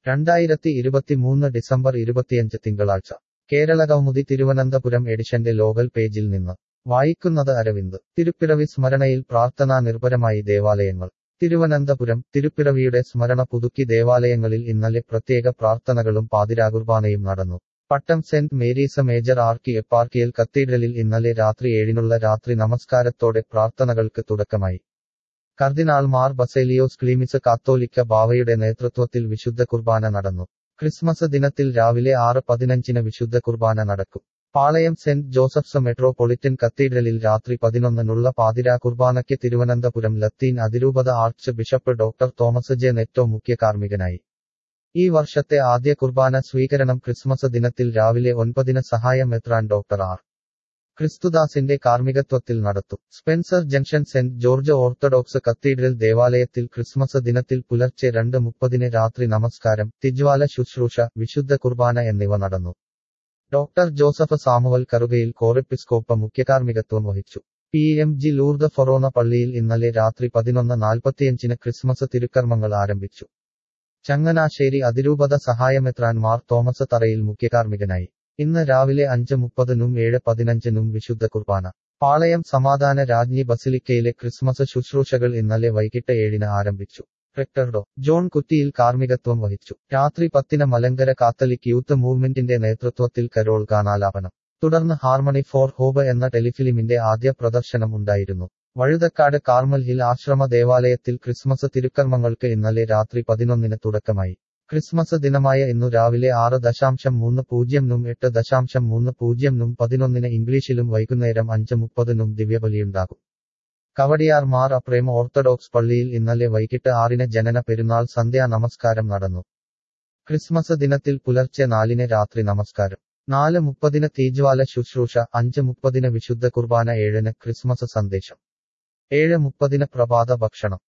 2023 December 25 തിങ്കളാഴ്ച കേരളകൗമുദി തിരുവനന്തപുരം എഡിഷന്റെ local പേജിൽ നിന്ന് വായിക്കുന്നത് അരവിന്ദ്. തിരുപ്പിറവി സ്മരണയിൽ പ്രാർത്ഥനാ നിർഭരമായി ദേവാലയങ്ങൾ. തിരുവനന്തപുരം തിരുപ്പിറവിയുടെ സ്മരണ പുതുക്കി ദേവാലയങ്ങളിൽ ഇന്നലെ പ്രത്യേക പ്രാർത്ഥനകളും പാതിരാകുർബാനയും നടന്നു. Pattom saint Mary's major archeparchial കത്തീഡ്രലിൽ ഇന്നലെ രാത്രി 7-നുള്ള രാത്രി നമസ്കാരത്തോടെ പ്രാർത്ഥനകൾക്ക് തുടക്കമായി. കർദിനാൾ മാർ ബസേലിയോസ് ക്ലീമിസ് കാത്തോലിക്ക ബാവയുടെ നേതൃത്വത്തിൽ വിശുദ്ധ കുർബാന നടന്നു. ക്രിസ്മസ് ദിനത്തിൽ രാവിലെ 6:15 വിശുദ്ധ കുർബാന നടക്കും. പാളയം സെന്റ് ജോസഫ്സ് മെട്രോപൊളിറ്റൻ കത്തീഡ്രലിൽ രാത്രി 11-നുള്ള പാതിരാ കുർബാനയ്ക്ക് തിരുവനന്തപുരം ലത്തീൻ അതിരൂപത archbishop doctor Thomas J Netto മുഖ്യ കാർമ്മികനായി. ഈ വർഷത്തെ ആദ്യ കുർബാന സ്വീകരണം ക്രിസ്മസ് ദിനത്തിൽ രാവിലെ 9-ന് സഹായ മെത്രാൻ ഡോക്ടർ ആർ. ക്രിസ്തുദാസിന്റെ കാർമ്മികത്വത്തിൽ നടത്തും. Spencer junction saint George Orthodox cathedral ദേവാലയത്തിൽ ക്രിസ്മസ് ദിനത്തിൽ പുലർച്ചെ 2:30-ന് രാത്രി നമസ്കാരം, തിജ്വാല ശുശ്രൂഷ, വിശുദ്ധ കുർബാന എന്നിവ നടന്നു. ഡോക്ടർ ജോസഫ് സാമുവൽ കറുകയിൽ കോറെപ്പിസ്കോപ്പ മുഖ്യകാർമ്മികത്വം വഹിച്ചു. PMG ലൂർദ് ഫൊറോന പള്ളിയിൽ ഇന്നലെ രാത്രി 11:45-ന് ക്രിസ്മസ് തിരുക്കർമ്മങ്ങൾ ആരംഭിച്ചു. ചങ്ങനാശ്ശേരി അതിരൂപത സഹായമെത്രാൻ മാർ തോമസ് തറയിൽ മുഖ്യകാർമ്മികനായി. ഇന്ന് രാവിലെ 5:30-നും 7:15-നും വിശുദ്ധ കുർബാന. പാളയം സമാധാന രാജ്ഞി ബസിലിക്കയിലെ ക്രിസ്മസ് ശുശ്രൂഷകൾ ഇന്നലെ വൈകിട്ട് 7-ന് ആരംഭിച്ചു. റെക്ടർ ഡോ. ജോൺ കുറ്റിയിൽ കാർമ്മികത്വം വഹിച്ചു. രാത്രി 10-ന് മലങ്കര കാത്തലിക് യൂത്ത് മൂവ്മെന്റിന്റെ നേതൃത്വത്തിൽ കരോൾ ഗാനാലാപനം. തുടർന്ന് ഹാർമണി ഫോർ ഹോപ്പ് എന്ന ടെലിഫിലിമിന്റെ ആദ്യ പ്രദർശനം ഉണ്ടായിരുന്നു. വഴുതക്കാട് കാർമൽ ഹിൽ ആശ്രമ ദേവാലയത്തിൽ ക്രിസ്മസ് തിരുക്കർമ്മങ്ങൾക്ക് ഇന്നലെ രാത്രി 11-ന് തുടക്കമായി. ക്രിസ്മസ് ദിനമായ ഇന്നു രാവിലെ 6:30-നും 8:30-നും 11-ന് ഇംഗ്ലീഷിലും വൈകുന്നേരം 5:30-നും ദിവ്യബലിയുണ്ടാകും. കവടിയാർ മാർ അപ്രേം ഓർത്തഡോക്സ് പള്ളിയിൽ ഇന്നലെ വൈകിട്ട് 6-ന് ജനന പെരുന്നാൾ സന്ധ്യാ നമസ്കാരം നടന്നു. ക്രിസ്മസ് ദിനത്തിൽ പുലർച്ചെ 4-ന് രാത്രി നമസ്കാരം, 4:30-ന് തീജ്വാല ശുശ്രൂഷ, 5:30-ന് വിശുദ്ധ കുർബാന, 7-ന് ക്രിസ്മസ് സന്ദേശം, 7:30-ന് പ്രഭാത ഭക്ഷണം.